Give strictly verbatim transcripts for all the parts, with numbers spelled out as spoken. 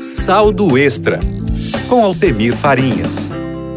Saldo Extra, com Altemir Farinhas.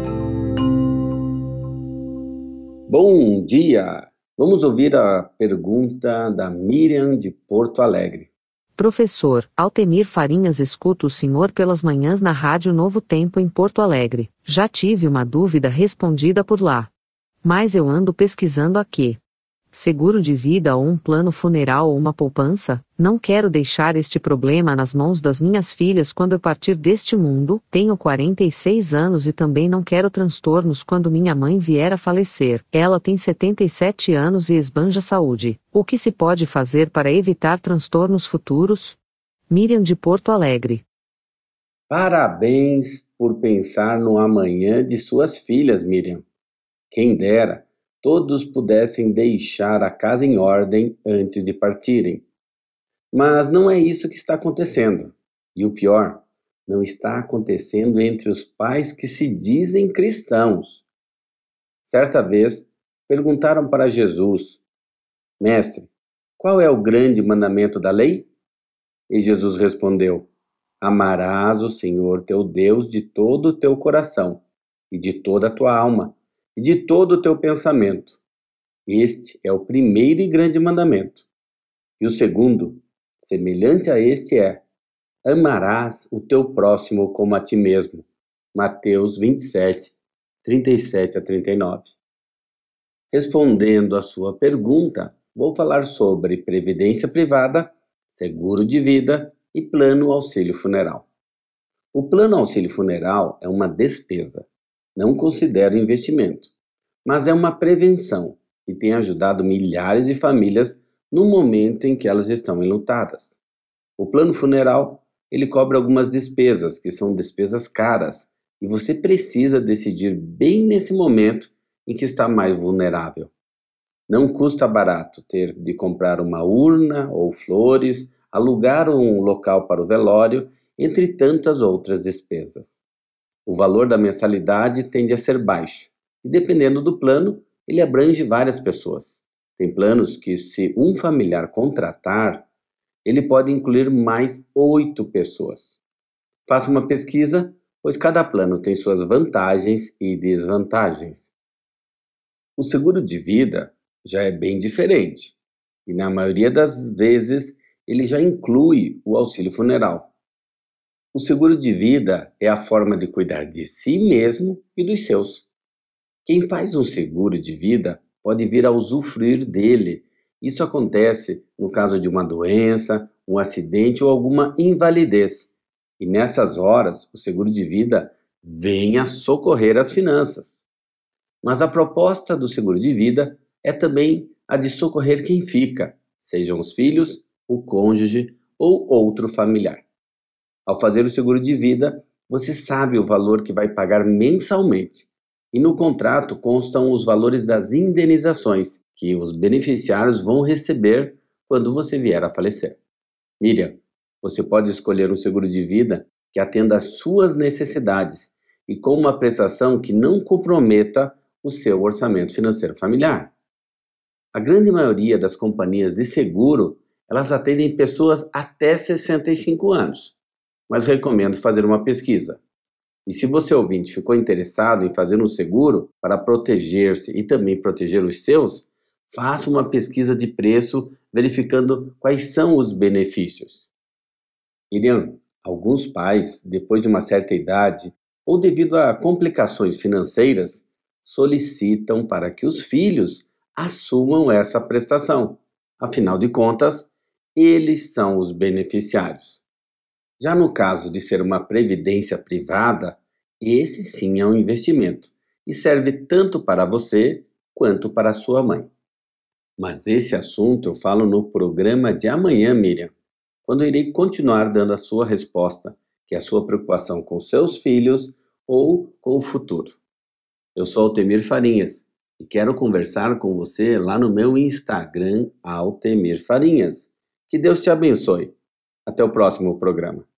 Bom dia! Vamos ouvir a pergunta da Miriam de Porto Alegre. Professor, Altemir Farinhas, escuto o senhor pelas manhãs na Rádio Novo Tempo em Porto Alegre. Já tive uma dúvida respondida por lá. Mas eu ando pesquisando aqui. Seguro de vida ou um plano funeral ou uma poupança? Não quero deixar este problema nas mãos das minhas filhas quando eu partir deste mundo. Tenho quarenta e seis anos e também não quero transtornos quando minha mãe vier a falecer. Ela tem setenta e sete anos e esbanja saúde. O que se pode fazer para evitar transtornos futuros? Miriam de Porto Alegre. Parabéns por pensar no amanhã de suas filhas, Miriam. Quem dera todos pudessem deixar a casa em ordem antes de partirem. Mas não é isso que está acontecendo. E o pior, não está acontecendo entre os pais que se dizem cristãos. Certa vez, perguntaram para Jesus: Mestre, qual é o grande mandamento da lei? E Jesus respondeu: Amarás o Senhor teu Deus de todo o teu coração, e de toda a tua alma, e de todo o teu pensamento. Este é o primeiro e grande mandamento. E o segundo, semelhante a este, é: amarás o teu próximo como a ti mesmo. Mateus vinte e sete, trinta e sete a trinta e nove. Respondendo à sua pergunta, vou falar sobre previdência privada, seguro de vida e plano auxílio funeral. O plano auxílio funeral é uma despesa. Não considero investimento, mas é uma prevenção e tem ajudado milhares de famílias no momento em que elas estão enlutadas. O plano funeral, ele cobre algumas despesas, que são despesas caras, e você precisa decidir bem nesse momento em que está mais vulnerável. Não custa barato ter de comprar uma urna ou flores, alugar um local para o velório, entre tantas outras despesas. O valor da mensalidade tende a ser baixo, e dependendo do plano, ele abrange várias pessoas. Tem planos que, se um familiar contratar, ele pode incluir mais oito pessoas. Faça uma pesquisa, pois cada plano tem suas vantagens e desvantagens. O seguro de vida já é bem diferente, e na maioria das vezes ele já inclui o auxílio funeral. O seguro de vida é a forma de cuidar de si mesmo e dos seus. Quem faz um seguro de vida pode vir a usufruir dele. Isso acontece no caso de uma doença, um acidente ou alguma invalidez. E nessas horas, o seguro de vida vem a socorrer as finanças. Mas a proposta do seguro de vida é também a de socorrer quem fica, sejam os filhos, o cônjuge ou outro familiar. Ao fazer o seguro de vida, você sabe o valor que vai pagar mensalmente. E no contrato constam os valores das indenizações que os beneficiários vão receber quando você vier a falecer. Miriam, você pode escolher um seguro de vida que atenda às suas necessidades e com uma prestação que não comprometa o seu orçamento financeiro familiar. A grande maioria das companhias de seguro, elas atendem pessoas até sessenta e cinco anos. Mas recomendo fazer uma pesquisa. E se você ouvinte ficou interessado em fazer um seguro para proteger-se e também proteger os seus, faça uma pesquisa de preço verificando quais são os benefícios. Miriam, alguns pais, depois de uma certa idade ou devido a complicações financeiras, solicitam para que os filhos assumam essa prestação. Afinal de contas, eles são os beneficiários. Já no caso de ser uma previdência privada, esse sim é um investimento e serve tanto para você quanto para sua mãe. Mas esse assunto eu falo no programa de amanhã, Miriam, quando eu irei continuar dando a sua resposta, que é a sua preocupação com seus filhos ou com o futuro. Eu sou Altemir Farinhas e quero conversar com você lá no meu Instagram, Altemir Farinhas. Que Deus te abençoe. Até o próximo programa.